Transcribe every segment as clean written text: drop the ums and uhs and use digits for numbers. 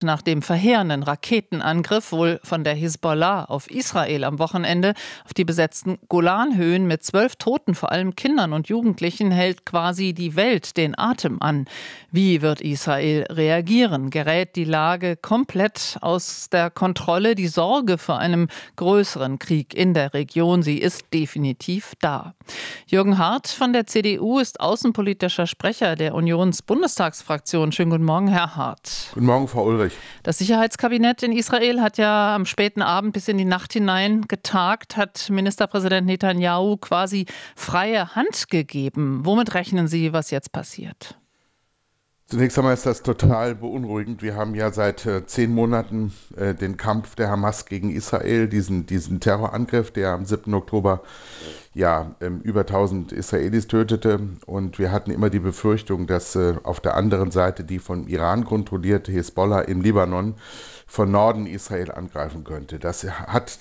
Nach dem verheerenden Raketenangriff, wohl von der Hisbollah auf Israel am Wochenende, auf die besetzten Golanhöhen mit 12 Toten, vor allem Kindern und Jugendlichen, hält quasi die Welt den Atem an. Wie wird Israel reagieren? Gerät die Lage komplett aus der Kontrolle? Die Sorge vor einem größeren Krieg in der Region, sie ist definitiv da. Jürgen Hart von der CDU ist außenpolitischer Sprecher der Unions-Bundestagsfraktion. Schönen guten Morgen, Herr Hart. Guten Morgen, Frau Ulrich. Das Sicherheitskabinett in Israel hat ja am späten Abend bis in die Nacht hinein getagt, hat Ministerpräsident Netanyahu quasi freie Hand gegeben. Womit rechnen Sie, was jetzt passiert? Zunächst einmal ist das total beunruhigend. Wir haben ja seit 10 Monaten den Kampf der Hamas gegen Israel, diesen Terrorangriff, der am 7. Oktober über 1000 Israelis tötete. Und wir hatten immer die Befürchtung, dass auf der anderen Seite die von Iran kontrollierte Hisbollah im Libanon von Norden Israel angreifen könnte. Das hat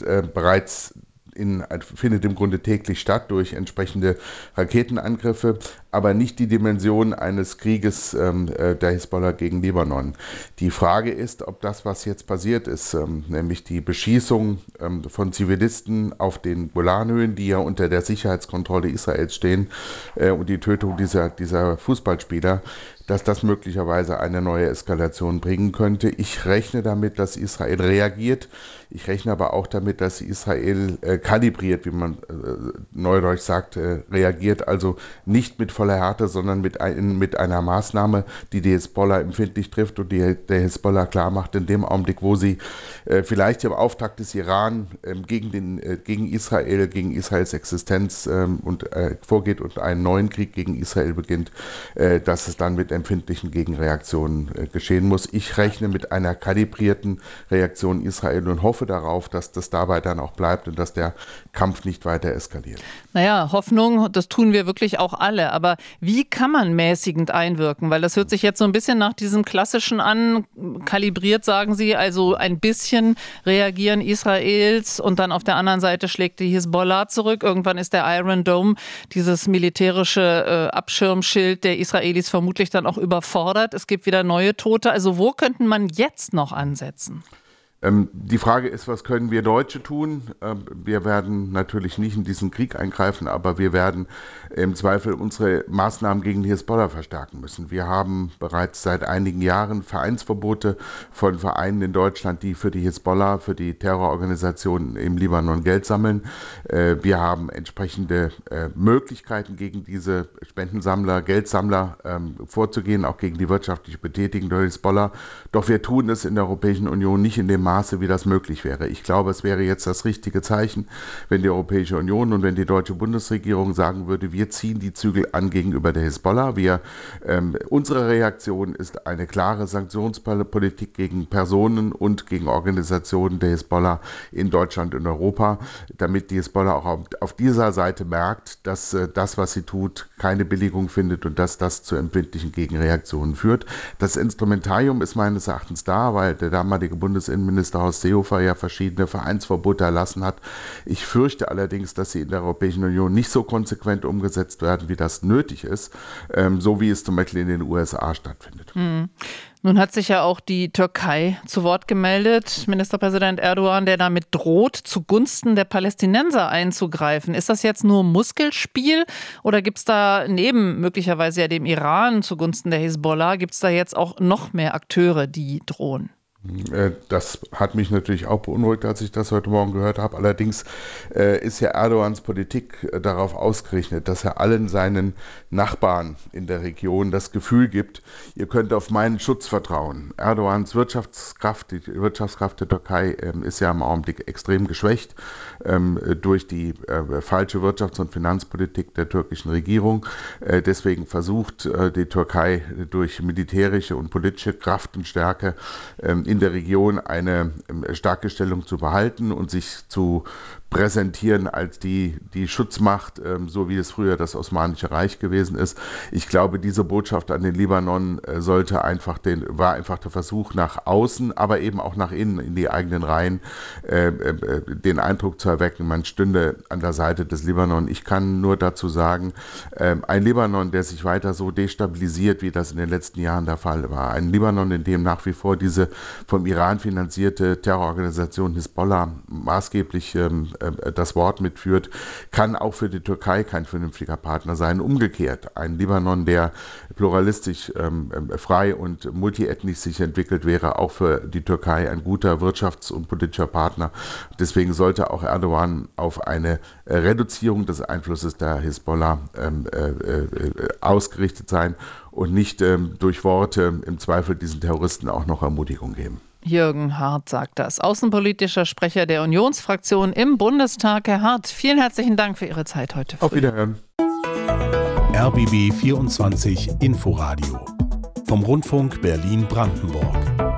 findet im Grunde täglich statt durch entsprechende Raketenangriffe, aber nicht die Dimension eines Krieges der Hisbollah gegen Libanon. Die Frage ist, ob das, was jetzt passiert ist, nämlich die Beschießung von Zivilisten auf den Golanhöhen, die ja unter der Sicherheitskontrolle Israels stehen, und die Tötung dieser Fußballspieler, dass das möglicherweise eine neue Eskalation bringen könnte. Ich rechne damit, dass Israel reagiert. Ich rechne aber auch damit, dass Israel kalibriert, wie man neudeutsch sagt, reagiert. Also nicht mit voller Härte, sondern mit einer Maßnahme, die Hisbollah empfindlich trifft und die der Hisbollah klar macht, in dem Augenblick, wo sie vielleicht im Auftakt des Iran gegen Israel, gegen Israels Existenz vorgeht und einen neuen Krieg gegen Israel beginnt, dass es dann mit empfindlichen Gegenreaktionen geschehen muss. Ich rechne mit einer kalibrierten Reaktion Israel und hoffe darauf, dass das dabei dann auch bleibt und dass der Kampf nicht weiter eskaliert. Naja, Hoffnung, das tun wir wirklich auch alle. Aber wie kann man mäßigend einwirken? Weil das hört sich jetzt so ein bisschen nach diesem Klassischen an. Kalibriert, sagen Sie, also ein bisschen reagieren Israels und dann auf der anderen Seite schlägt die Hisbollah zurück. Irgendwann ist der Iron Dome, dieses militärische Abschirmschild der Israelis, vermutlich dann auch überfordert. Es gibt wieder neue Tote. Also wo könnte man jetzt noch ansetzen? Die Frage ist, was können wir Deutsche tun? Wir werden natürlich nicht in diesen Krieg eingreifen, aber wir werden im Zweifel unsere Maßnahmen gegen die Hisbollah verstärken müssen. Wir haben bereits seit einigen Jahren Vereinsverbote von Vereinen in Deutschland, die für die Hisbollah, für die Terrororganisation im Libanon Geld sammeln. Wir haben entsprechende Möglichkeiten, gegen diese Spendensammler, Geldsammler vorzugehen, auch gegen die wirtschaftliche Betätigung der Hisbollah. Doch wir tun es in der Europäischen Union nicht in dem Maße, wie das möglich wäre. Ich glaube, es wäre jetzt das richtige Zeichen, wenn die Europäische Union und wenn die deutsche Bundesregierung sagen würde, wir ziehen die Zügel an gegenüber der Hisbollah. Unsere Reaktion ist eine klare Sanktionspolitik gegen Personen und gegen Organisationen der Hisbollah in Deutschland und Europa, damit die Hisbollah auch auf dieser Seite merkt, dass das, was sie tut, keine Billigung findet und dass das zu empfindlichen Gegenreaktionen führt. Das Instrumentarium ist meines Erachtens da, weil der damalige Bundesinnenminister Horst Seehofer ja verschiedene Vereinsverbote erlassen hat. Ich fürchte allerdings, dass sie in der Europäischen Union nicht so konsequent umgesetzt werden, wie das nötig ist, so wie es zum Beispiel in den USA stattfindet. Nun hat sich ja auch die Türkei zu Wort gemeldet, Ministerpräsident Erdogan, der damit droht, zugunsten der Palästinenser einzugreifen. Ist das jetzt nur Muskelspiel oder gibt es da neben möglicherweise ja dem Iran zugunsten der Hisbollah, gibt es da jetzt auch noch mehr Akteure, die drohen? Das hat mich natürlich auch beunruhigt, als ich das heute Morgen gehört habe. Allerdings ist ja Erdogans Politik darauf ausgerichtet, dass er allen seinen Nachbarn in der Region das Gefühl gibt, ihr könnt auf meinen Schutz vertrauen. Erdogans Wirtschaftskraft, die Wirtschaftskraft der Türkei ist ja im Augenblick extrem geschwächt durch die falsche Wirtschafts- und Finanzpolitik der türkischen Regierung. Deswegen versucht die Türkei durch militärische und politische Kraft und Stärke in der Region eine starke Stellung zu behalten und sich zu präsentieren als die Schutzmacht, so wie es früher das Osmanische Reich gewesen ist. Ich glaube, diese Botschaft an den Libanon war einfach der Versuch nach außen, aber eben auch nach innen, in die eigenen Reihen, den Eindruck zu erwecken, man stünde an der Seite des Libanon. Ich kann nur dazu sagen, ein Libanon, der sich weiter so destabilisiert, wie das in den letzten Jahren der Fall war. Ein Libanon, in dem nach wie vor diese vom Iran finanzierte Terrororganisation Hisbollah maßgeblich das Wort mitführt, kann auch für die Türkei kein vernünftiger Partner sein. Umgekehrt, ein Libanon, der pluralistisch, frei und multiethnisch sich entwickelt, wäre auch für die Türkei ein guter wirtschafts- und politischer Partner. Deswegen sollte auch Erdogan auf eine Reduzierung des Einflusses der Hisbollah ausgerichtet sein und nicht durch Worte im Zweifel diesen Terroristen auch noch Ermutigung geben. Jürgen Hart sagt das, außenpolitischer Sprecher der Unionsfraktion im Bundestag. Herr Hart, vielen herzlichen Dank für Ihre Zeit heute früh. Auf Wiederhören. RBB 24 Inforadio vom Rundfunk Berlin-Brandenburg.